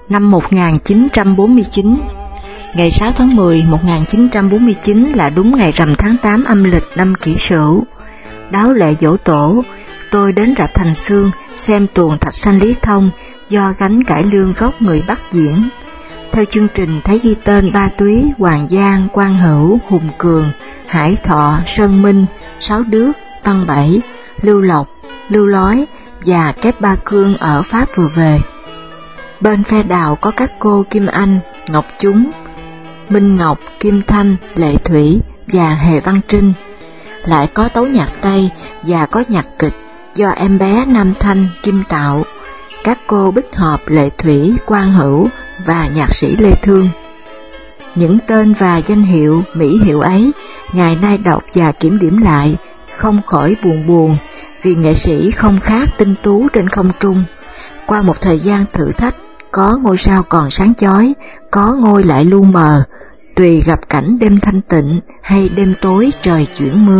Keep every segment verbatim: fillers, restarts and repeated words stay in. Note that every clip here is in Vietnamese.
Năm một nghìn chín trăm bốn mươi chín, ngày sáu tháng mười một nghìn chín trăm bốn mươi chín là đúng ngày rằm tháng tám âm lịch năm Kỷ Sửu. Đáo lễ giỗ tổ, tôi đến rạp Thành Xương xem tuồng Thạch Sanh Lý Thông do gánh cải lương gốc người Bắc diễn. Theo chương trình thấy ghi tên Ba Túy, Hoàng Giang, Quang Hữu, Hùng Cường, Hải Thọ, Sơn Minh, Sáu Đước, Văn Bảy, Lưu Lộc, Lưu Lói và Kép Ba Cương ở Pháp vừa về. Bên phe đào có các cô Kim Anh, Ngọc Chúng, Minh Ngọc, Kim Thanh, Lệ Thủy và Hề Văn Trinh. Lại có tấu nhạc Tây và có nhạc kịch do em bé Nam Thanh, Kim Tạo, các cô Bích Hợp, Lệ Thủy, Quang Hữu và nhạc sĩ Lê Thương. Những tên và danh hiệu, mỹ hiệu ấy, ngày nay đọc và kiểm điểm lại, không khỏi buồn buồn, vì nghệ sĩ không khác tinh tú trên không trung. Qua một thời gian thử thách, có ngôi sao còn sáng chói, có ngôi lại lu mờ, tùy gặp cảnh đêm thanh tịnh hay đêm tối trời chuyển mưa.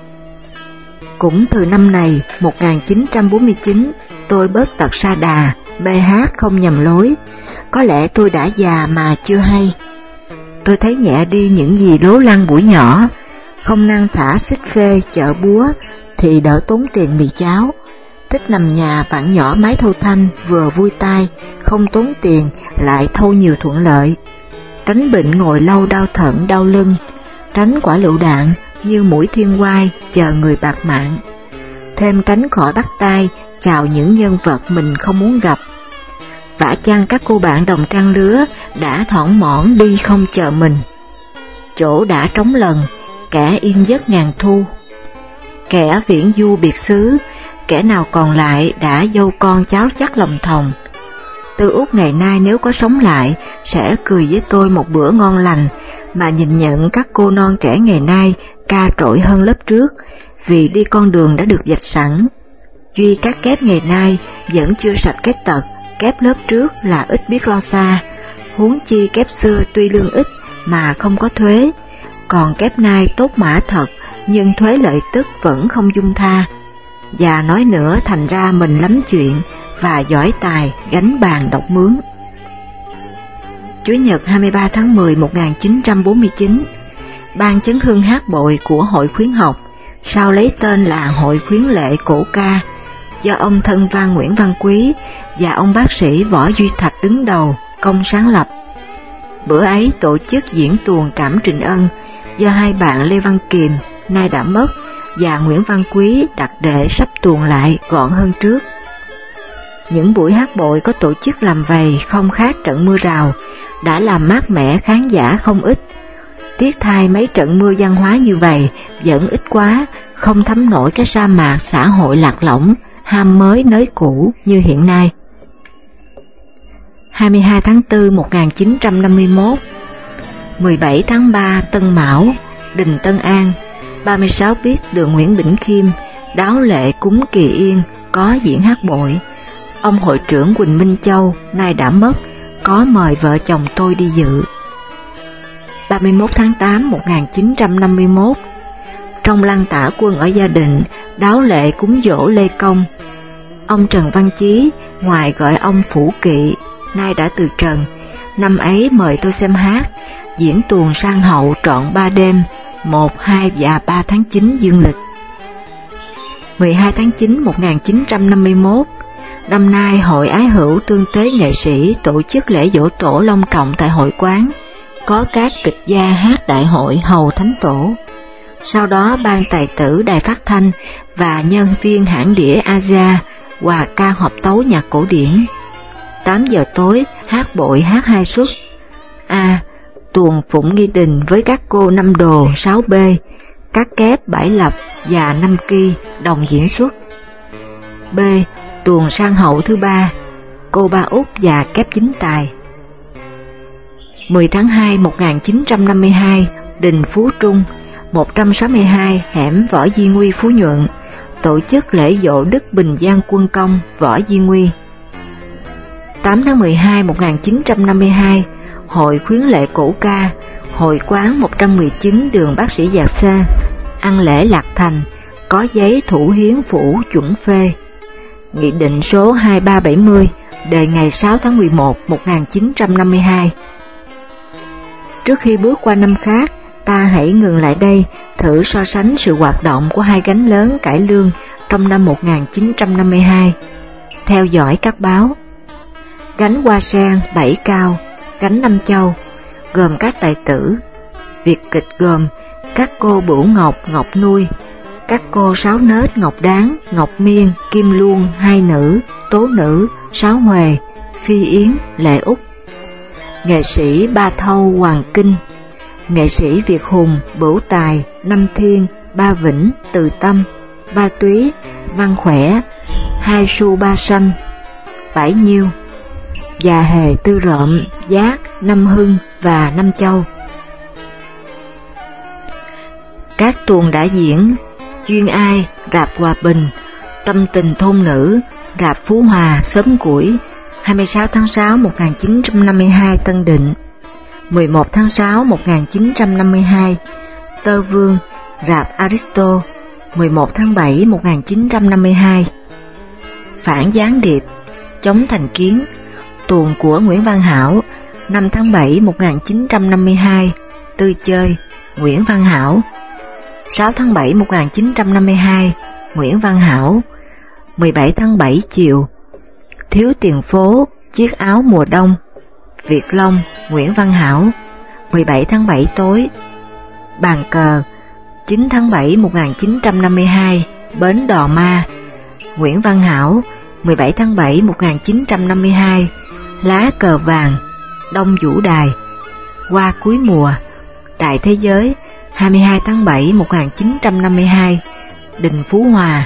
Cũng từ năm này, một nghìn chín trăm bốn mươi chín, tôi bớt tật sa đà, mê hát không nhầm lối. Có lẽ tôi đã già mà chưa hay. Tôi thấy nhẹ đi những gì lố lăng buổi nhỏ, không năng thả xích phê chợ búa thì đỡ tốn tiền mì cháo. Thích nằm nhà vặn nhỏ máy thâu thanh vừa vui tai, không tốn tiền lại thâu nhiều thuận lợi. Tránh bệnh ngồi lâu đau thận đau lưng, tránh quả lựu đạn như mũi thiên oai chờ người bạc mạng. Thêm tránh khỏi bắt tay chào những nhân vật mình không muốn gặp. Vả chăng các cô bạn đồng trang lứa đã thõng mỏn đi không chờ mình. Chỗ đã trống lần, kẻ yên giấc ngàn thu. Kẻ viễn du biệt xứ, kẻ nào còn lại đã dâu con cháu chắc lòng thòng. Tư Út ngày nay nếu có sống lại sẽ cười với tôi một bữa ngon lành, mà nhìn nhận các cô non trẻ ngày nay ca trội hơn lớp trước, vì đi con đường đã được vạch sẵn. Duy các kép ngày nay vẫn chưa sạch cái tật, kép lớp trước là ít biết lo xa, huống chi kép xưa tuy lương ít mà không có thuế, còn kép nay tốt mã thật nhưng thuế lợi tức vẫn không dung tha. Và nói nữa thành ra mình lắm chuyện và giỏi tài gánh bàn độc mướn. Chủ nhật hai mươi ba tháng mười một nghìn chín trăm bốn mươi chín, Ban chấn hương hát bội của Hội Khuyến học, sau lấy tên là Hội Khuyến lệ cổ ca, do ông thân văn Nguyễn Văn Quý và ông bác sĩ Võ Duy Thạch đứng đầu, công sáng lập. Bữa ấy tổ chức diễn tuồng Trảm Trịnh Ân do hai bạn Lê Văn Kiềm, nay đã mất, và Nguyễn Văn Quý đặt để sắp tuồng lại gọn hơn trước. Những buổi hát bội có tổ chức làm vầy không khác trận mưa rào, đã làm mát mẻ khán giả không ít. Tiếc thay mấy trận mưa văn hóa như vậy vẫn ít quá, không thấm nổi cái sa mạc xã hội lạc lõng, ham mới nới cũ như hiện nay. hai mươi hai tháng tư một nghìn chín trăm năm mươi mốt, mười bảy tháng ba Tân Mão, đình Tân An, ba mươi sáu biết đường Nguyễn Bỉnh Khiêm, đáo lệ cúng Kỳ Yên, có diễn hát bội. Ông hội trưởng Quỳnh Minh Châu, nay đã mất, có mời vợ chồng tôi đi dự. ba mươi mốt tháng tám một nghìn chín trăm năm mươi mốt, trong lăng tả quân ở Gia Định, đáo lệ cúng dỗ Lê Công. Ông Trần Văn Chí, ngoài gọi ông Phủ Kỵ, nay đã từ trần, năm ấy mời tôi xem hát, diễn tuồng sang hậu trọn ba đêm, một, hai và ba tháng chín dương lịch. mười hai tháng chín một nghìn chín trăm năm mươi mốt, năm nay Hội Ái Hữu Tương Tế Nghệ Sĩ tổ chức lễ giỗ tổ long trọng tại hội quán, có các kịch gia hát đại hội hầu thánh tổ. Sau đó ban tài tử đài phát thanh và nhân viên hãng đĩa Asia hòa ca hợp tấu nhạc cổ điển. tám giờ tối hát bội hát hai suất. A. Tuồng Phụng Nghi Đình với các cô Năm Đồ, sáu B, các kép Bãi Lập và Năm Kỳ đồng diễn xuất. B. Tuồng Sang Hậu thứ ba, cô Ba Út và kép Chính Tài. mười tháng hai một nghìn chín trăm năm mươi hai, đình Phú Trung, một trăm sáu mươi hai hẻm Võ Di Nguy, Phú Nhuận, tổ chức lễ giỗ Đức Bình Giang Quân Công Võ Di Nguy. tám tháng mười hai một nghìn chín trăm năm mươi hai, Hội Khuyến lệ cổ ca, hội quán một trăm mười chín đường Bác sĩ Giạc Xe, ăn lễ Lạc Thành, có giấy thủ hiến phủ chuẩn phê. Nghị định số hai ba bảy mươi đề ngày sáu tháng mười một một nghìn chín trăm năm mươi hai. Trước khi bước qua năm khác, ta hãy ngừng lại đây thử so sánh sự hoạt động của hai gánh lớn cải lương trong năm một nghìn chín trăm năm mươi hai. Theo dõi các báo. Gánh Hoa Sen, Bảy Cao, gánh Nam Châu, gồm các tài tử. Việt kịch gồm các cô Bửu Ngọc, Ngọc Nuôi, các cô Sáu Nết, Ngọc Đáng, Ngọc Miên, Kim Luân, Hai Nữ, Tố Nữ, Sáu Huề, Phi Yến, Lệ Úc. Nghệ sĩ Ba Thâu, Hoàng Kinh, nghệ sĩ Việt Hùng, Bửu Tài, Năm Thiên, Ba Vĩnh, Từ Tâm, Ba Túy, Văn Khỏe, Hai Su Ba Sanh, Vải Nhiêu, Già Hề, Tư Rộm, Giác, Năm Hưng và Năm Châu. Các tuồng đã diễn: Duyên Ai, rạp Hòa Bình; Tâm Tình Thôn Nữ, rạp Phú Hòa, Xóm Củi, hai mươi sáu tháng sáu một nghìn chín trăm năm mươi hai, Tân Định; mười một tháng sáu một nghìn chín trăm năm mươi hai, Tơ Vương, rạp Aristo, mười một tháng bảy một nghìn chín trăm năm mươi hai. Phản Gián Điệp, Chống Thành Kiến, tuồng của Nguyễn Văn Hảo, năm tháng bảy một nghìn chín trăm năm mươi hai, Tư Chơi, Nguyễn Văn Hảo; sáu tháng bảy một nghìn chín trăm năm mươi hai, Nguyễn Văn Hảo; mười bảy tháng bảy chiều, Thiếu Tiền Phố, Chiếc Áo Mùa Đông, Việt Long, Nguyễn Văn Hảo; mười bảy tháng bảy tối, Bàn Cờ, chín tháng bảy một nghìn chín trăm năm mươi hai, Bến Đò Ma, Nguyễn Văn Hảo; mười bảy tháng bảy một nghìn chín trăm năm mươi hai, Lá Cờ Vàng, Đông Vũ Đài; Hoa Cuối Mùa, Đại Thế Giới, hai mươi hai tháng bảy một nghìn chín trăm năm mươi hai, Đình Phú Hòa.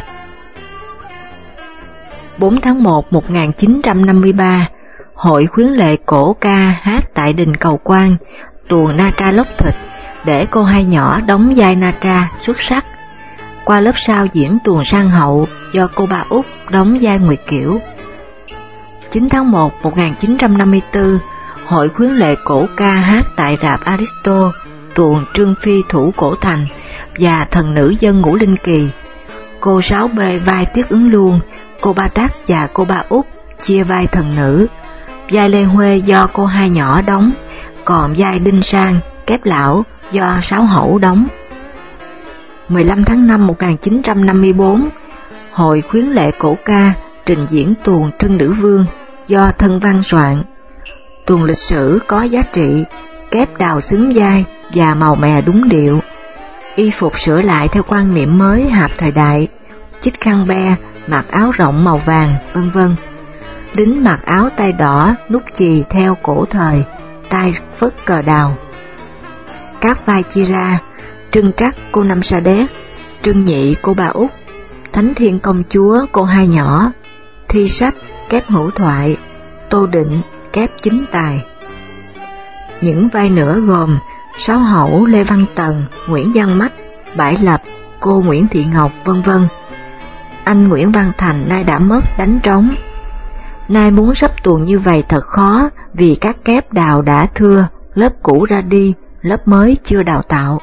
bốn tháng một một nghìn chín trăm năm mươi ba, Hội Khuyến Lệ Cổ Ca hát tại Đình Cầu Quan, tuồng Na Tra Lóc Thịt, để cô hai nhỏ đóng vai Na Tra xuất sắc. Qua lớp sau diễn tuồng Sang Hậu do cô Ba Út đóng vai Nguyệt Kiểu. chín tháng một một nghìn chín trăm năm mươi tư, Hội Khuyến Lệ Cổ Ca hát tại rạp Aristo, tuồng Trương Phi Thủ Cổ Thành và Thần Nữ Dân Ngũ Linh Kỳ. Cô Sáu B vai Tiết Ứng Luân, cô Ba Đắc và cô Ba Út chia vai thần nữ. Vai Lê Huê do cô hai nhỏ đóng, còn vai Đinh Sang, Kép Lão do Sáu Hậu đóng. mười lăm tháng năm một nghìn chín trăm năm mươi tư, Hội Khuyến Lệ Cổ Ca trình diễn tuồng Trưng Nữ Vương do Thân Văn soạn. Tuồng lịch sử có giá trị, kép đào xứng vai và màu mè đúng điệu. Y phục sửa lại theo quan niệm mới hợp thời đại, chích khăn be, mặc áo rộng màu vàng, vân vân. Lính mặc áo tay đỏ, nút chì theo cổ thời, tay phất cờ đào. Các vai chia ra: Trưng Trắc, cô Năm Sa Đéc; Trưng Nhị, cô Ba Út; Thánh Thiên Công Chúa, cô hai nhỏ; Thi Sách, kép Hữu Thoại; Tô Định, kép Chính Tài. Những vai nữa gồm Sáu Hậu, Lê Văn Tần, Nguyễn Văn Mách, Bãi Lập, cô Nguyễn Thị Ngọc, vân vân. Anh Nguyễn Văn Thành nay đã mất, đánh trống. Nay muốn sắp tuồng như vậy thật khó, vì các kép đào đã thưa, lớp cũ ra đi, lớp mới chưa đào tạo.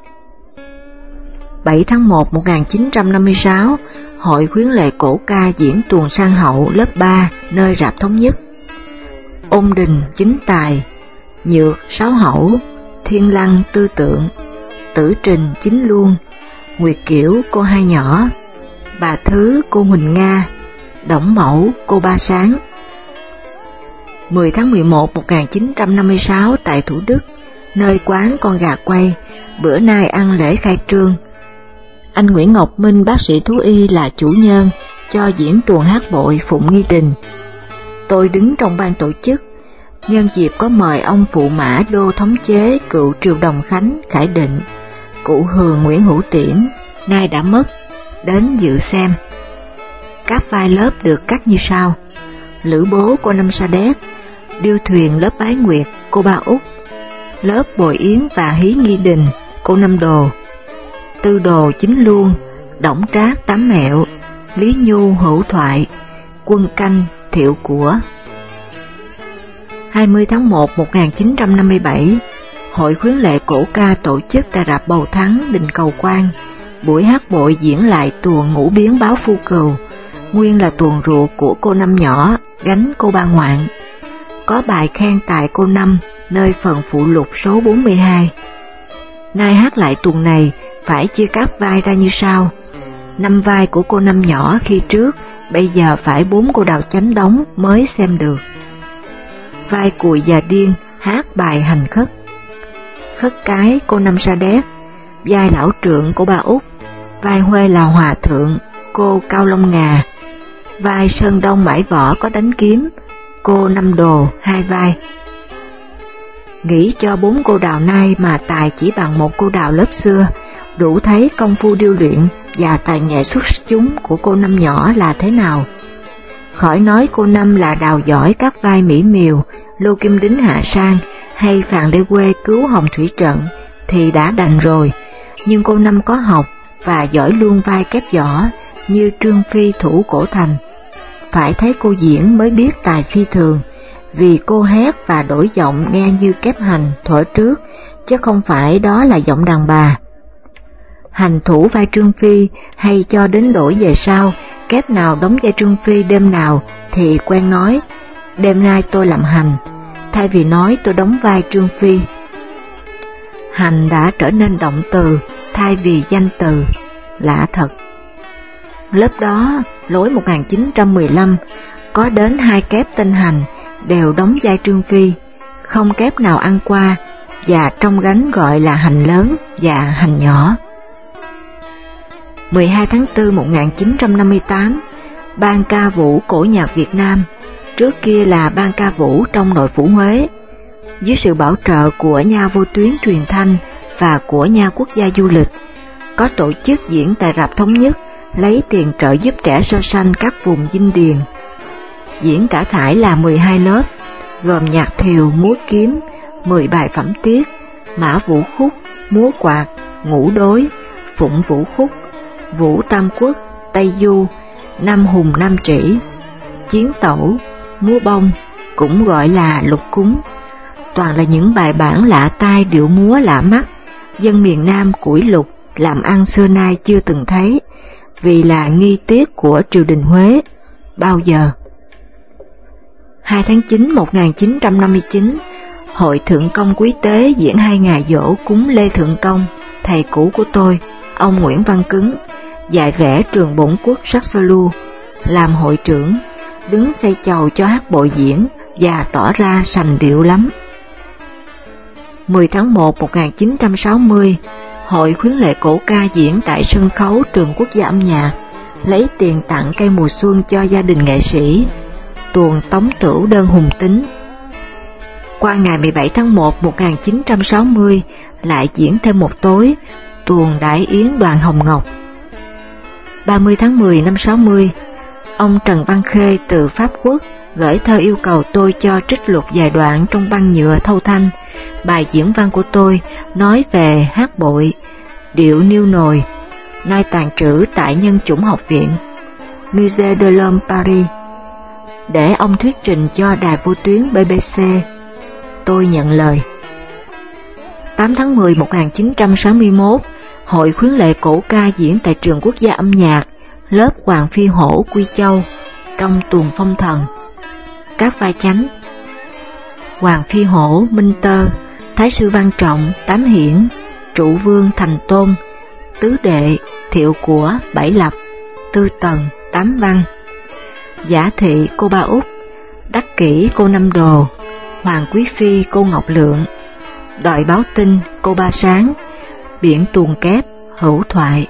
bảy tháng một một nghìn chín trăm năm mươi sáu, Hội Khuyến Lệ Cổ Ca diễn tuồng Sang Hậu lớp ba nơi rạp Thống Nhất. Ôn Đình, Chính Tài; Nhược, Sáu Hậu; Thiên Lăng, Tư Tượng; Tử Trình, Chính Luân; Nguyệt Kiểu, cô hai nhỏ; Bà Thứ, cô Huỳnh Nga; Đổng Mẫu, cô Ba Sáng. mười tháng mười một một nghìn chín trăm năm mươi sáu, tại Thủ Đức, nơi quán Con Gà Quay, bữa nay ăn lễ khai trương. Anh Nguyễn Ngọc Minh, bác sĩ thú y là chủ nhân, cho diễn tuồng hát bội Phụng Nghi Đình. Tôi đứng trong ban tổ chức, nhân dịp có mời ông Phụ Mã Đô Thống Chế cựu Triều Đồng Khánh, Khải Định, cụ Hường Nguyễn Hữu Tiễn, nay đã mất, đến dự xem. Các vai lớp được cắt như sau: Lữ Bố, cô Năm Sa Đéc; Điêu Thuyền, lớp Bái Nguyệt, cô Ba Út; lớp Bồi Yến và Hí Nghi Đình, cô Năm Đồ; Tư Đồ, Chính Luân; Đổng Trác, Tám Mẹo; Lý Nhu, Hữu Thoại; Quân Canh, Thiệu Của. hai mươi tháng một một nghìn chín trăm năm mươi bảy, Hội Khuyến Lệ Cổ Ca tổ chức tại rạp Bầu Thắng, Đình Cầu Quan, buổi hát bội diễn lại tuồng Ngũ Biến Báo Phu Cừu, nguyên là tuồng ruột của cô Năm nhỏ gánh cô Ba ngoạn. Có bài khen tài cô Năm nơi phần phụ lục số bốn mươi hai. Nay hát lại tuồng này phải chia các vai ra như sau: năm vai của cô Năm nhỏ khi trước, bây giờ phải bốn cô đào chánh đóng mới xem được. Vai Cùi và Điên hát bài Hành Khất. Khất cái cô Năm Sa Đéc, vai Lão Trượng cô Ba Út, vai Huê là Hòa Thượng cô Cao Long Ngà, vai Sơn Đông Mãi Võ có đánh kiếm cô Năm Đồ hai vai. Nghĩ cho bốn cô đào nay mà tài chỉ bằng một cô đào lớp xưa, đủ thấy công phu điêu luyện và tài nghệ xuất chúng của cô Năm nhỏ là thế nào. Khỏi nói cô Năm là đào giỏi các vai Mỹ Miều, Lô Kim Đính Hạ Sang hay Phàn Đê Quê cứu Hồng Thủy Trận thì đã đành rồi, nhưng cô Năm có học và giỏi luôn vai kép võ như Trương Phi Thủ Cổ Thành. Phải thấy cô diễn mới biết tài phi thường, vì cô hét và đổi giọng nghe như kép hành thuở trước, chứ không phải đó là giọng đàn bà. Hành thủ vai Trương Phi hay cho đến đổi về sau, kép nào đóng vai Trương Phi đêm nào thì quen nói đêm nay tôi làm hành, thay vì nói tôi đóng vai Trương Phi. Hành đã trở nên động từ thay vì danh từ, lạ thật. Lớp đó, lối một nghìn chín trăm mười lăm, có đến hai kép tên Hành đều đóng vai Trương Phi, không kép nào ăn qua, và trong gánh gọi là Hành lớn và Hành nhỏ. mười hai tháng tư một nghìn chín trăm năm mươi tám, Ban ca vũ cổ nhạc Việt Nam, trước kia là Ban ca vũ trong nội phủ Huế, dưới sự bảo trợ của Nha Vô Tuyến Truyền Thanh và của Nha Quốc gia Du lịch, có tổ chức diễn tại rạp Thống Nhất, lấy tiền trợ giúp trẻ sơ sanh các vùng dinh điền. Diễn cả thải là mười hai lớp, gồm nhạc thiều, múa kiếm, mười bài phẩm tiết, mã vũ khúc, múa quạt, ngũ đối, phụng vũ khúc, vũ tam quốc, tây du, năm hùng năm trĩ, chiến tẩu, múa bông, cũng gọi là lục cúng. Toàn là những bài bản lạ tai, điệu múa lạ mắt, dân miền Nam củi lục làm ăn xưa nay chưa từng thấy, vì là nghi tiết của triều đình Huế. Bao giờ? hai tháng chín một nghìn chín trăm năm mươi chín, Hội Thượng Công Quý Tế diễn hai ngày dỗ cúng Lê Thượng Công, thầy cũ của tôi, ông Nguyễn Văn Cứng, dạy vẽ trường bổn quốc Saxolu, làm hội trưởng, đứng xây chầu cho hát bội diễn và tỏ ra sành điệu lắm. mười tháng một một nghìn chín trăm sáu mươi, Hội Khuyến Lệ Cổ Ca diễn tại sân khấu Trường Quốc gia Âm nhạc, lấy tiền tặng cây mùa xuân cho gia đình nghệ sĩ, tuồng Tống Tửu Đơn Hùng Tính. Qua ngày mười bảy tháng một một nghìn chín trăm sáu mươi, lại diễn thêm một tối, tuồng Đại Yến Đoàn Hồng Ngọc. ba mươi tháng mười năm sáu mươi, ông Trần Văn Khê từ Pháp Quốc gửi thơ yêu cầu tôi cho trích lục vài đoạn trong băng nhựa Thâu Thanh, bài diễn văn của tôi nói về hát bội, điệu niêu nồi, nay tàn trữ tại Nhân chủng học viện, Musée de l'Homme Paris, để ông thuyết trình cho đài vô tuyến bê bê xê. Tôi nhận lời. tám tháng mười một nghìn chín trăm sáu mươi mốt, Hội Khuyến Lệ Cổ Ca diễn tại Trường Quốc gia Âm nhạc, lớp Hoàng Phi Hổ Quy Châu, trong tuồng Phong Thần. Các vai chánh: Hoàng Phi Hổ Minh Tơ, Thái sư Văn Trọng Tám Hiển, Trụ Vương Thành Tôn, Tứ Đệ Thiệu Của Bảy Lập, Tư Tần Tám Văn, Giả Thị cô Ba Út, Đắc Kỷ cô Năm Đồ, Hoàng Quý Phi cô Ngọc Lượng, Đòi Báo Tin cô Ba Sáng, Biển Tuồng Kép Hữu Thoại.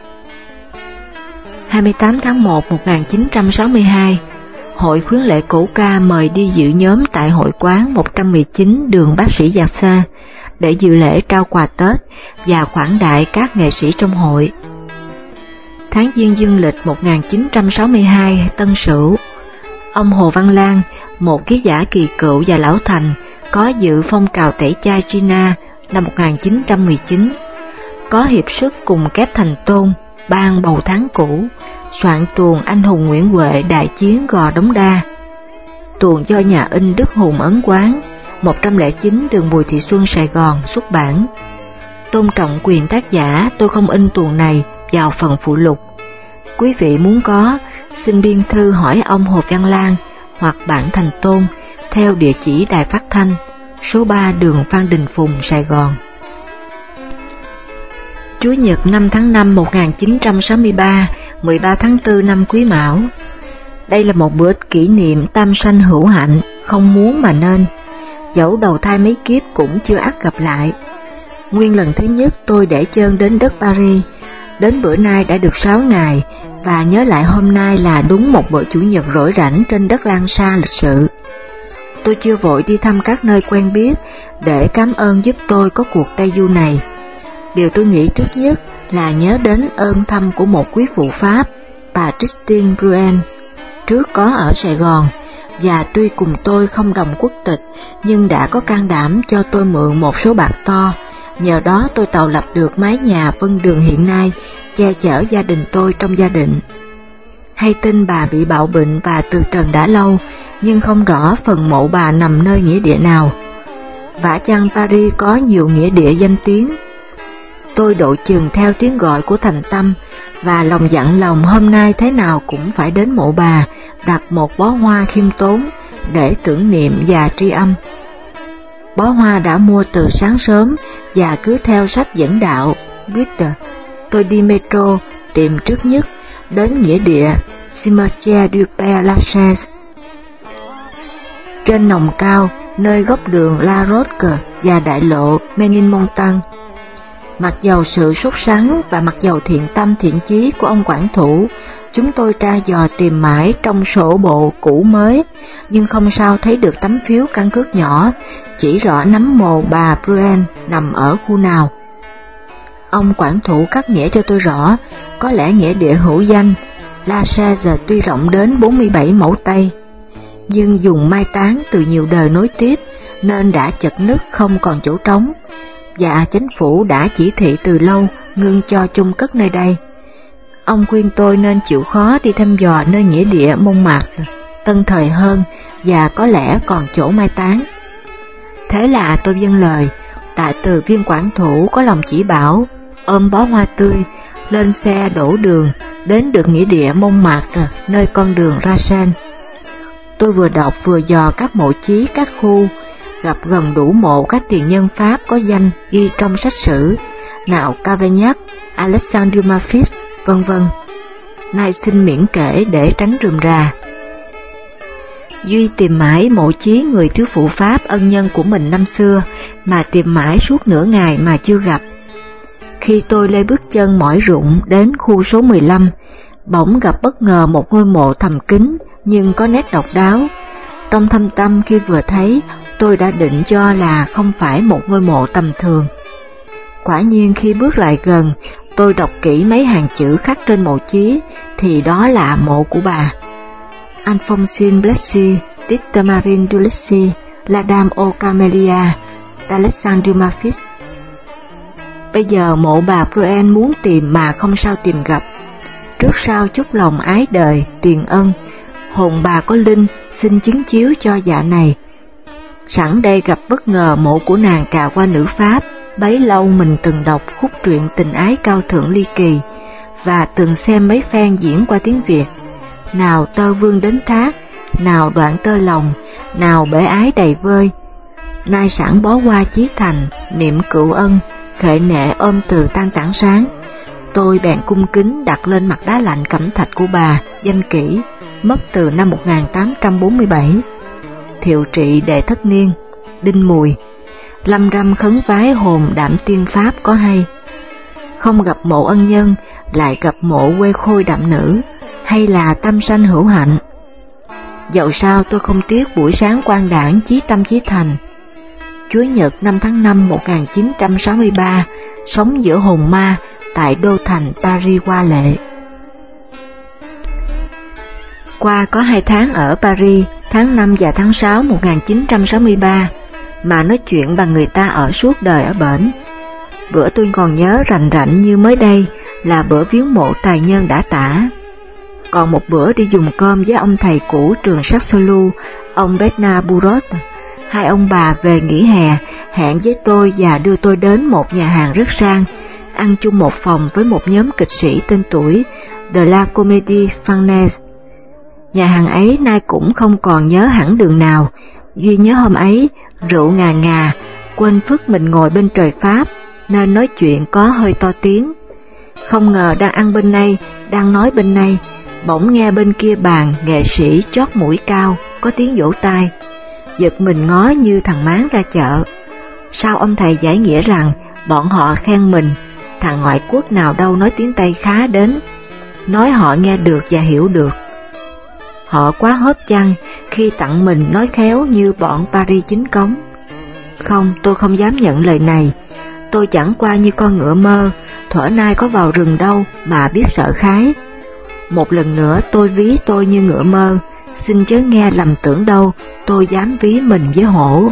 hai mươi tám tháng một một nghìn chín trăm sáu mươi hai, Hội Khuyến Lệ Cổ Ca mời đi dự nhóm tại hội quán một trăm mười chín đường Bác sĩ Giạc Sa để dự lễ trao quà Tết và khoản đại các nghệ sĩ trong hội. Tháng Giêng dương lịch một nghìn chín trăm sáu mươi hai Tân Sửu, ông Hồ Văn Lan, một ký giả kỳ cựu và lão thành, có dự phong cào tẩy chay China năm một nghìn chín trăm mười chín, có hiệp sức cùng Kép Thành Tôn, ban bầu tháng cũ, soạn tuồng Anh hùng Nguyễn Huệ đại chiến Gò Đống Đa. Tuồng do nhà in Đức Hùng Ấn Quán, một trăm lẻ chín đường Bùi Thị Xuân, Sài Gòn xuất bản. Tôn trọng quyền tác giả, tôi không in tuồng này vào phần phụ lục. Quý vị muốn có, xin biên thư hỏi ông Hồ Văn Lan hoặc bạn Thành Tôn theo địa chỉ đài phát thanh số ba đường Phan Đình Phùng, Sài Gòn. Chủ nhật năm tháng năm một nghìn chín trăm sáu mươi ba, mười ba tháng tư năm Quý Mão. Đây là một bữa kỷ niệm tam sanh hữu hạnh, không muốn mà nên, dẫu đầu thai mấy kiếp cũng chưa ắt gặp lại. Nguyên lần thứ nhất tôi để chân đến đất Paris, đến bữa nay đã được sáu ngày, và nhớ lại hôm nay là đúng một bữa chủ nhật rỗi rảnh trên đất Lan Sa lịch sự. Tôi chưa vội đi thăm các nơi quen biết để cảm ơn giúp tôi có cuộc Tây Du này. Điều tôi nghĩ trước nhất là nhớ đến ơn thăm của một quý phụ Pháp, bà Christine Bruen, trước có ở Sài Gòn, và tuy cùng tôi không đồng quốc tịch nhưng đã có can đảm cho tôi mượn một số bạc to. Nhờ đó tôi tạo lập được mái nhà Vân Đường hiện nay, che chở gia đình tôi trong gia định. Hay tin bà bị bạo bệnh và từ trần đã lâu, nhưng không rõ phần mộ bà nằm nơi nghĩa địa nào. Vả chăng Paris có nhiều nghĩa địa danh tiếng. Tôi độ chừng theo tiếng gọi của thành tâm, và lòng dặn lòng hôm nay thế nào cũng phải đến mộ bà, đặt một bó hoa khiêm tốn để tưởng niệm và tri âm. Bó hoa đã mua từ sáng sớm, và cứ theo sách dẫn đạo Guide, tôi đi metro tìm trước nhất đến nghĩa địa Cimetière du Père Lachaise. Trên nòng cao, nơi góc đường La Roque và đại lộ Ménilmontant, mặc dầu sự sốt sắng và mặc dầu thiện tâm thiện chí của ông quản thủ, chúng tôi tra dò tìm mãi trong sổ bộ cũ mới, nhưng không sao thấy được tấm phiếu căn cước nhỏ, chỉ rõ nấm mồ bà Bruen nằm ở khu nào. Ông quản thủ cắt nghĩa cho tôi rõ, có lẽ nghĩa địa hữu danh Lachaise tuy rộng đến bốn mươi bảy mẫu Tây, nhưng dùng mai táng từ nhiều đời nối tiếp nên đã chật nứt không còn chỗ trống, và chính phủ đã chỉ thị từ lâu ngưng cho chung cất nơi đây. Ông khuyên tôi nên chịu khó đi thăm dò nơi nghĩa địa Montmartre, tân thời hơn và có lẽ còn chỗ mai táng. Thế là tôi vâng lời, tại từ viên quản thủ có lòng chỉ bảo, ôm bó hoa tươi, lên xe đổ đường, đến được nghĩa địa Montmartre nơi con đường ra Seine. Tôi vừa đọc vừa dò các mộ chí các khu, gặp gần đủ mộ các tiền nhân Pháp có danh ghi trong sách sử, nào Cavaignac, Alexandre Dumas, vân vân. Nay xin miễn kể để tránh rườm rà. Duy tìm mãi mộ chí người thiếu phụ Pháp ân nhân của mình năm xưa, mà tìm mãi suốt nửa ngày mà chưa gặp. Khi tôi lê bước chân mỏi rụng đến khu số mười lăm, bỗng gặp bất ngờ một ngôi mộ thầm kín nhưng có nét độc đáo. Trong thâm tâm khi vừa thấy, tôi đã định cho là không phải một ngôi mộ tầm thường. Quả nhiên khi bước lại gần, tôi đọc kỹ mấy hàng chữ khắc trên mộ chí, thì đó là mộ của bà Alphonsine Blessy, Tite Marine Dulcie, La Dame aux Camélias, d'Alexandre Dumas. Bây giờ mộ bà Bruen muốn tìm mà không sao tìm gặp. Trước sau chút lòng ái đời, tiền ân, hồn bà có linh, xin chứng chiếu cho dạ này. Sẵn đây gặp bất ngờ mộ của nàng cà qua nữ Pháp, bấy lâu mình từng đọc khúc truyện tình ái cao thượng ly kỳ, và từng xem mấy phen diễn qua tiếng Việt, nào tơ vương đến thác, nào đoạn tơ lòng, nào bể ái đầy vơi. Nay sẵn bó hoa chí thành, niệm cựu ân, khệ nệ ôm từ tan tảng sáng, tôi bèn cung kính đặt lên mặt đá lạnh cẩm thạch của bà, danh kỹ, mất từ năm một nghìn tám trăm bốn mươi bảy. Thiệu trị đệ thất niên, đinh mùi, lâm râm khấn vái hồn đạm tiên Pháp có hay. Không gặp mộ ân nhân, lại gặp mộ quê khôi đạm nữ, hay là tâm sanh hữu hạnh. Dẫu sao tôi không tiếc buổi sáng quang đảng chí tâm chí thành. Chúa Nhật năm tháng năm một nghìn chín trăm sáu mươi ba, sống giữa hồn ma tại đô thành Paris hoa lệ. Qua có hai tháng ở Paris, tháng năm và tháng sáu một nghìn chín trăm sáu mươi ba, mà nói chuyện bằng người ta ở suốt đời ở bển. Bữa tôi còn nhớ rành rảnh như mới đây là bữa viếng mộ tài nhân đã tả. Còn một bữa đi dùng cơm với ông thầy cũ trường Saxelu, ông Bernard Burot. Hai ông bà về nghỉ hè, hẹn với tôi và đưa tôi đến một nhà hàng rất sang, ăn chung một phòng với một nhóm kịch sĩ tên tuổi de la Comédie Française. Nhà hàng ấy nay cũng không còn nhớ hẳn đường nào, duy nhớ hôm ấy rượu ngà ngà, quên phước mình ngồi bên trời Pháp nên nói chuyện có hơi to tiếng. Không ngờ đang ăn bên này, đang nói bên này, bỗng nghe bên kia bàn nghệ sĩ chót mũi cao có tiếng vỗ tay. Giật mình ngó như thằng Mán ra chợ. Sao ông thầy giải nghĩa rằng bọn họ khen mình, thằng ngoại quốc nào đâu nói tiếng Tây khá đến, nói họ nghe được và hiểu được. Họ quá hớp chăng khi tặng mình nói khéo như bọn Paris chính cống. Không, tôi không dám nhận lời này. Tôi chẳng qua như con ngựa mơ, thuở nay có vào rừng đâu mà biết sợ khái. Một lần nữa tôi ví tôi như ngựa mơ, xin chớ nghe lầm tưởng đâu tôi dám ví mình với hổ.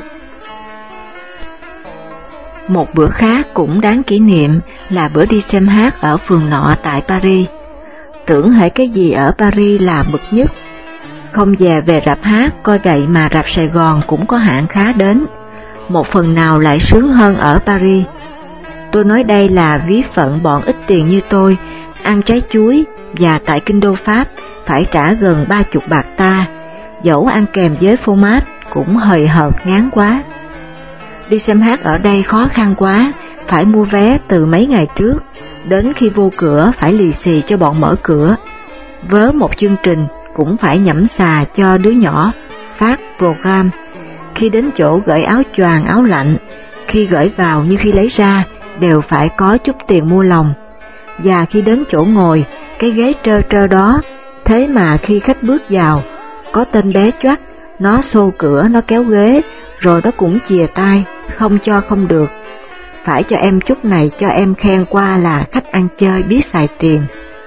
Một bữa khác cũng đáng kỷ niệm là bữa đi xem hát ở phường nọ tại Paris. Tưởng hễ cái gì ở Paris là bực nhất. Không về về rạp hát, coi vậy mà rạp Sài Gòn cũng có hạng khá đến, một phần nào lại sướng hơn ở Paris. Tôi nói đây là ví phận bọn ít tiền như tôi, ăn trái chuối và tại kinh đô Pháp phải trả gần ba chục bạc ta, dẫu ăn kèm với phô mát cũng hời hợt ngán quá. Đi xem hát ở đây khó khăn quá, phải mua vé từ mấy ngày trước, đến khi vô cửa phải lì xì cho bọn mở cửa. Vớ một chương trình cũng phải nhẩm xà cho đứa nhỏ, phát program. Khi đến chỗ gửi áo choàng áo lạnh, khi gửi vào như khi lấy ra, đều phải có chút tiền mua lòng. Và khi đến chỗ ngồi, cái ghế trơ trơ đó, thế mà khi khách bước vào, có tên bé choắt, nó xô cửa, nó kéo ghế, rồi nó cũng chìa tay, không cho không được. Phải cho em chút này, cho em khen qua là khách ăn chơi biết xài tiền.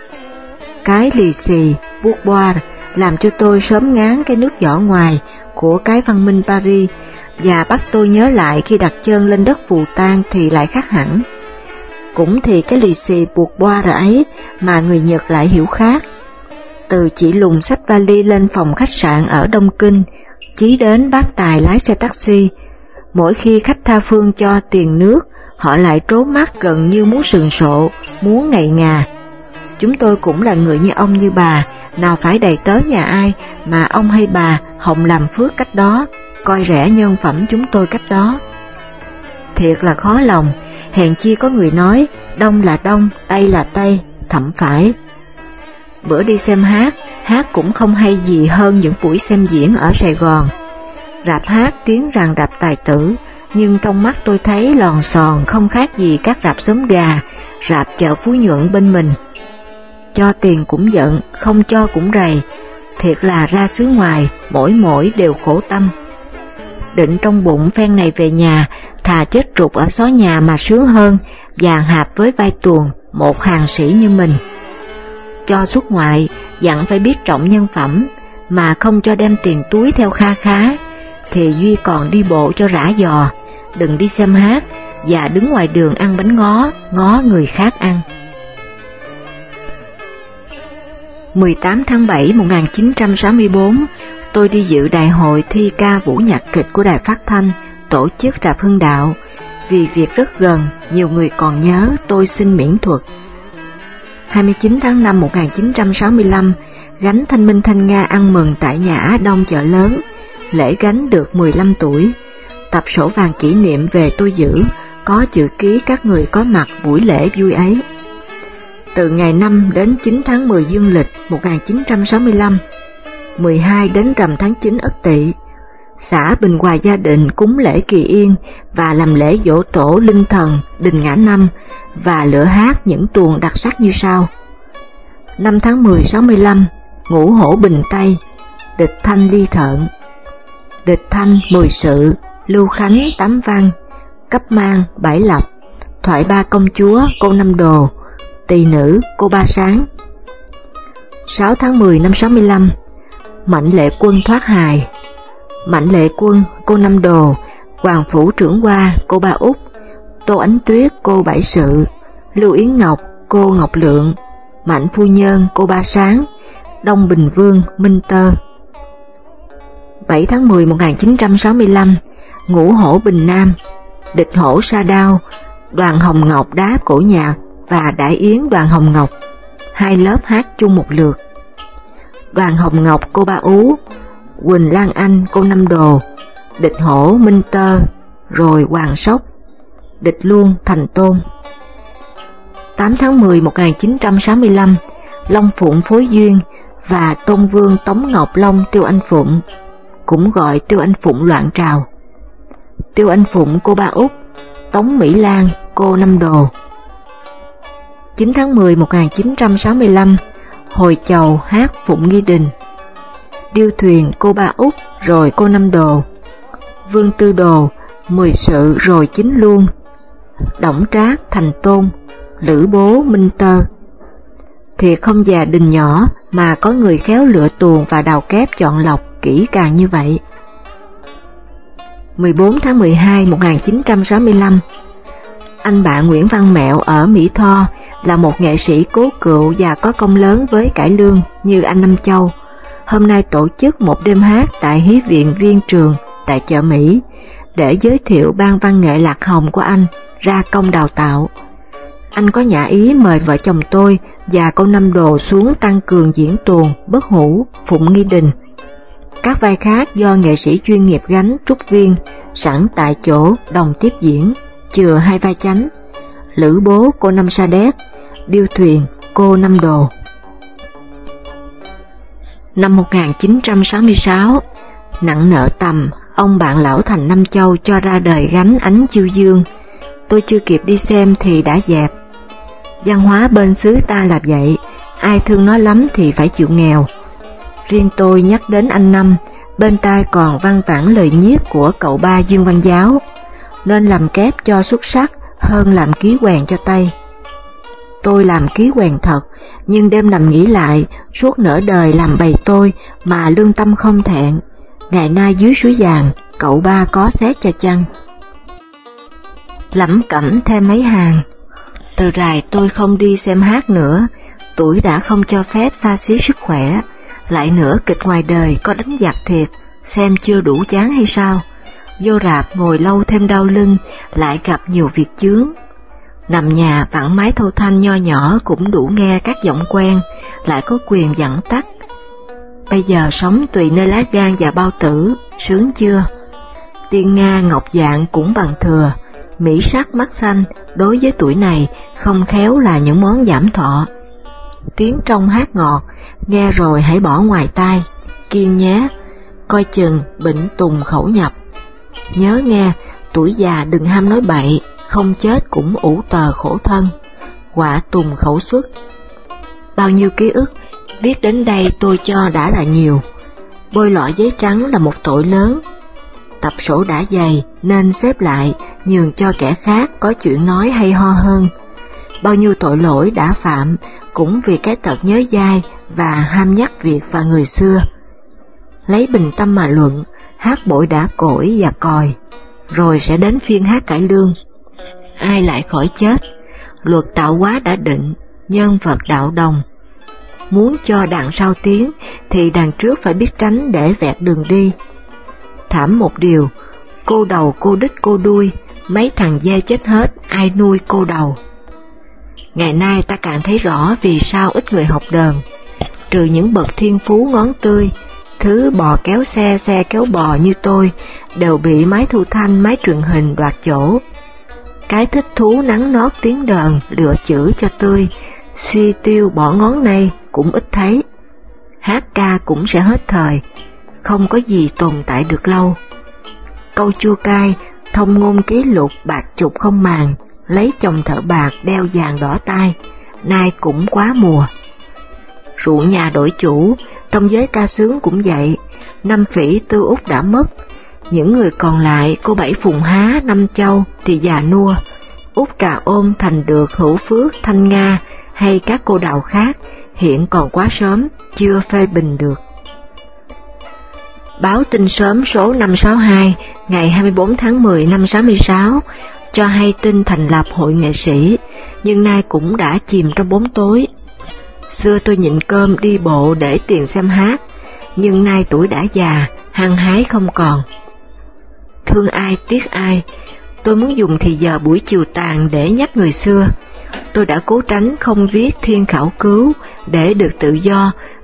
Cái lì xì, bourgeois làm cho tôi sớm ngán cái nước vỏ ngoài của cái văn minh Paris, và bắt tôi nhớ lại khi đặt chân lên đất phù tang thì lại khác hẳn. Cũng thì cái lì xì bourgeois ấy mà người Nhật lại hiểu khác. Từ chỉ lùng xách vali lên phòng khách sạn ở Đông Kinh, chí đến bác tài lái xe taxi, mỗi khi khách tha phương cho tiền nước, họ lại trố mắt gần như muốn sừng sộ, muốn ngậy ngà. Chúng tôi cũng là người như ông như bà, nào phải đầy tớ nhà ai mà ông hay bà hồng làm phước cách đó, coi rẻ nhân phẩm chúng tôi cách đó. Thiệt là khó lòng, hèn chi có người nói Đông là Đông, Tây là Tây, thậm phải. Bữa đi xem hát, hát cũng không hay gì hơn những buổi xem diễn ở Sài Gòn. Rạp hát tiếng rằng rạp tài tử, nhưng trong mắt tôi thấy lòn xòn không khác gì các rạp xóm gà, rạp chợ Phú Nhuận bên mình. Cho tiền cũng giận, không cho cũng rầy, thiệt là ra xứ ngoài, mỗi mỗi đều khổ tâm. Định trong bụng phen này về nhà, thà chết rụt ở xó nhà mà sướng hơn, dàn hạp với vai tuồng, một hàng sĩ như mình. Cho xuất ngoại, dặn phải biết trọng nhân phẩm, mà không cho đem tiền túi theo kha khá, thì Duy còn đi bộ cho rã giò, đừng đi xem hát, và đứng ngoài đường ăn bánh ngó, ngó người khác ăn. mười tám tháng bảy một nghìn chín trăm sáu mươi tư, tôi đi dự đại hội thi ca vũ nhạc kịch của Đài Phát Thanh, tổ chức rạp Hưng Đạo. Vì việc rất gần, nhiều người còn nhớ, tôi xin miễn thuật. hai mươi chín tháng năm một nghìn chín trăm sáu mươi lăm, gánh Thanh Minh Thanh Nga ăn mừng tại nhà Á Đông chợ lớn, lễ gánh được mười lăm tuổi. Tập sổ vàng kỷ niệm về tôi giữ, có chữ ký các người có mặt buổi lễ vui ấy. Từ ngày năm đến chín tháng mười dương lịch một nghìn chín trăm sáu mươi lăm, mười hai đến rằm tháng chín Ất Tỵ, xã Bình Hòa Gia Định cúng lễ Kỳ Yên và làm lễ dỗ tổ linh thần Đình Ngã Năm và lựa hát những tuồng đặc sắc như sau. năm tháng mười sáu mươi lăm, Ngũ Hổ Bình Tây, Địch Thanh Ly Thợn. Địch Thanh mười sự, Lưu Khánh tám văn, Cấp Mang bảy lập, Thoại Ba Công Chúa cô Năm Đồ, Tỳ Nữ cô Ba Sáng. sáu tháng mười năm sáu mươi lăm, Mạnh Lệ Quân thoát hài, Mạnh Lệ Quân cô Năm Đồ, Hoàng Phủ Trưởng Hoa cô Ba Út, Tô Ánh Tuyết cô Bảy Sự, Lưu Yến Ngọc cô Ngọc Lượng, Mạnh Phu Nhân cô Ba Sáng, Đông Bình Vương Minh Tơ. bảy tháng mười một nghìn chín trăm sáu mươi lăm, Ngũ Hổ Bình Nam, Địch Hổ Sa Đao, Đoàn Hồng Ngọc đá cổ nhạc và Đại Yến Đoàn Hồng Ngọc, hai lớp hát chung một lượt. Đoàn Hồng Ngọc cô Ba Ú, Quỳnh Lan Anh cô Năm Đồ, Địch Hổ Minh Tơ, rồi Hoàng Sóc, Địch Luôn Thành Tôn. tám tháng mười một nghìn chín trăm sáu mươi lăm, Long Phụng Phối Duyên và Tôn Vương Tống Ngọc Long Tiêu Anh Phụng, cũng gọi Tiêu Anh Phụng loạn trào. Tiêu Anh Phụng cô Ba Út, Tống Mỹ Lan cô Năm Đồ. chín tháng mười một nghìn chín trăm sáu mươi lăm, Hồi Chầu hát Phụng Nghi Đình. Điêu Thuyền cô Ba Út rồi cô Năm Đồ. Vương Tư Đồ, Mười Sự rồi Chính Luôn. Đổng Trác Thành Tôn, Lữ Bố Minh Tơ. Thiệt không già đình nhỏ mà có người khéo lựa tuồng và đào kép chọn lọc kỹ càng như vậy. mười bốn tháng mười hai một nghìn chín trăm sáu mươi lăm, anh bạn Nguyễn Văn Mẹo ở Mỹ Tho là một nghệ sĩ cố cựu và có công lớn với cải lương như anh Năm Châu. Hôm nay tổ chức một đêm hát tại Hí viện Viên Trường tại chợ Mỹ để giới thiệu ban văn nghệ lạc hồng của anh ra công đào tạo. Anh có nhã ý mời vợ chồng tôi và cô Năm Đồ xuống tăng cường diễn tuồng Bất Hủ, Phụng Nghi Đình. Các vai khác do nghệ sĩ chuyên nghiệp gánh trúc viên, sẵn tại chỗ đồng tiếp diễn, chừa hai vai chánh, Lữ Bố cô Năm Sa Đéc, Điêu Thuyền cô Năm Đồ. Năm một nghìn chín trăm sáu mươi sáu, Nặng Nợ Tầm, ông bạn lão Thành Năm Châu cho ra đời gánh Ánh Chiêu Dương. Tôi chưa kịp đi xem thì đã dẹp. Văn hóa bên xứ ta là vậy, ai thương nó lắm thì phải chịu nghèo. Riêng tôi nhắc đến anh Năm, bên tai còn văng vẳng lời nhiếc của cậu ba Dương Văn Giáo, nên làm kép cho xuất sắc hơn làm ký quèn cho Tây. Tôi làm ký quèn thật, nhưng đêm nằm nghĩ lại, suốt nửa đời làm bầy tôi mà lương tâm không thẹn. Ngày nay dưới suối vàng, cậu ba có xét cho chăng? Lẩm cẩm thêm mấy hàng. Từ rày tôi không đi xem hát nữa, tuổi đã không cho phép xa xí sức khỏe. Lại nữa kịch ngoài đời có đánh giặc thiệt, xem chưa đủ chán hay sao? Vô rạp ngồi lâu thêm đau lưng, lại gặp nhiều việc chướng. Nằm nhà vặn máy thâu thanh nho nhỏ cũng đủ nghe các giọng quen, lại có quyền dặn tắt. Bây giờ sống tùy nơi lá gan và bao tử, sướng chưa? Tiên Nga ngọc dạng cũng bằng thừa, mỹ sắc mắt xanh đối với tuổi này không khéo là những món giảm thọ. Tiếng trong hát ngọt, nghe rồi hãy bỏ ngoài tai, kiêng nhé, coi chừng bệnh tùng khẩu nhập. Nhớ nghe, tuổi già đừng ham nói bậy, không chết cũng ủ tờ khổ thân, họa tùng khẩu xuất. Bao nhiêu ký ức, viết đến đây tôi cho đã là nhiều. Bôi lọ giấy trắng là một tội lớn. Tập sổ đã dày nên xếp lại, nhường cho kẻ khác có chuyện nói hay ho hơn. Bao nhiêu tội lỗi đã phạm cũng vì cái tật nhớ dai và ham nhắc việc và người xưa. Lấy bình tâm mà luận, hát bội đã cỗi và còi, rồi sẽ đến phiên hát cải lương. Ai lại khỏi chết? Luật tạo hóa đã định, nhân vật đạo đồng. Muốn cho đằng sau tiến thì đằng trước phải biết tránh để vẹt đường đi. Thảm một điều, cô đầu cô đích cô đuôi, mấy thằng dê chết hết, ai nuôi cô đầu. Ngày nay ta càng thấy rõ vì sao ít người học đờn, trừ những bậc thiên phú ngón tươi, thứ bò kéo xe, xe kéo bò như tôi, đều bị máy thu thanh, máy truyền hình đoạt chỗ. Cái thích thú nắng nót tiếng đờn, lựa chữ cho tươi, suy tiêu bỏ ngón nay cũng ít thấy. Hát ca cũng sẽ hết thời, không có gì tồn tại được lâu. Câu chua cay, thông ngôn ký lục bạc chục không màng, lấy chồng thợ bạc đeo vàng đỏ tai, nay cũng quá mùa. Ruộng nhà đổi chủ, trong giới ca sướng cũng vậy, Năm Phỉ Tư Út đã mất, những người còn lại cô Bảy Phùng Há, Năm Châu thì già nua, Út Cà Ôn Thành Được, Hữu Phước, Thanh Nga hay các cô đạo khác hiện còn quá sớm, chưa phê bình được. Báo Tin Sớm số năm sáu hai ngày hai mươi bốn tháng mười năm sáu mươi sáu cho hay tin thành lập hội nghệ sĩ, nhưng nay cũng đã chìm trong bóng tối. Xưa tôi nhịn cơm đi bộ để tiền xem hát, nhưng nay tuổi đã già, hăng hái không còn. Thương ai tiếc ai, tôi muốn dùng thì giờ buổi chiều tàn để nhắc người xưa. Tôi đã cố tránh không viết thiên khảo cứu để được tự do,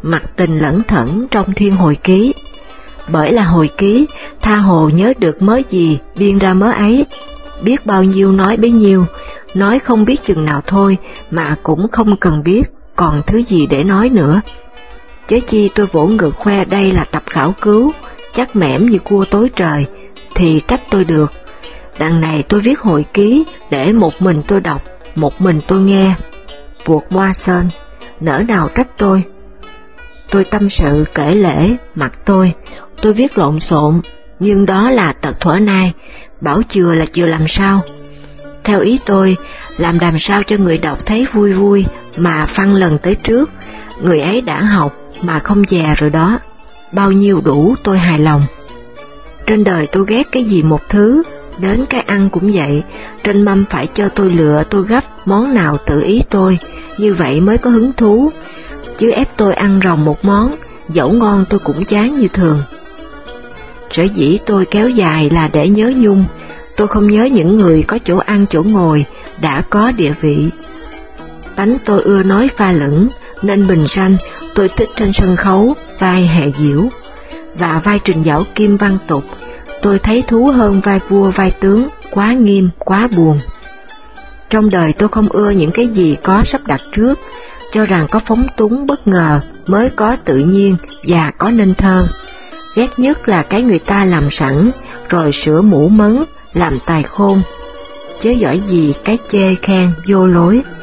mặt tình lẩn thẩn trong thiên hồi ký. Bởi là hồi ký, tha hồ nhớ được mớ gì, biên ra mớ ấy, biết bao nhiêu nói bấy nhiêu, nói không biết chừng nào thôi mà cũng không cần biết còn thứ gì để nói nữa. Chớ chi tôi vỗ ngực khoe đây là tập khảo cứu, chắc mẻm như cua tối trời, thì trách tôi được. Đằng này tôi viết hồi ký để một mình tôi đọc, một mình tôi nghe. Buộc moa sơn, nỡ nào trách tôi. Tôi tâm sự kể lễ, mặt tôi, tôi viết lộn xộn, nhưng đó là tật thuở nay, bảo chừa là chừa làm sao. Theo ý tôi, làm làm sao cho người đọc thấy vui vui mà phăng lần tới trước, người ấy đã học mà không già rồi đó, bao nhiêu đủ tôi hài lòng. Trên đời tôi ghét cái gì một thứ, đến cái ăn cũng vậy, trên mâm phải cho tôi lựa tôi gấp món nào tự ý tôi, như vậy mới có hứng thú, chứ ép tôi ăn ròng một món, dẫu ngon tôi cũng chán như thường. Sở dĩ tôi kéo dài là để nhớ Nhung, tôi không nhớ những người có chỗ ăn chỗ ngồi, đã có địa vị. Tánh tôi ưa nói pha lẫn, nên bình sanh tôi thích trên sân khấu vai hề diễu, và vai trình dảo kim văn tục, tôi thấy thú hơn vai vua vai tướng, quá nghiêm, quá buồn. Trong đời tôi không ưa những cái gì có sắp đặt trước, cho rằng có phóng túng bất ngờ mới có tự nhiên và có nên thơ. Ghét nhất là cái người ta làm sẵn, rồi sửa mũ mấn, làm tài khôn. Chớ giỏi gì cái chê khen vô lối.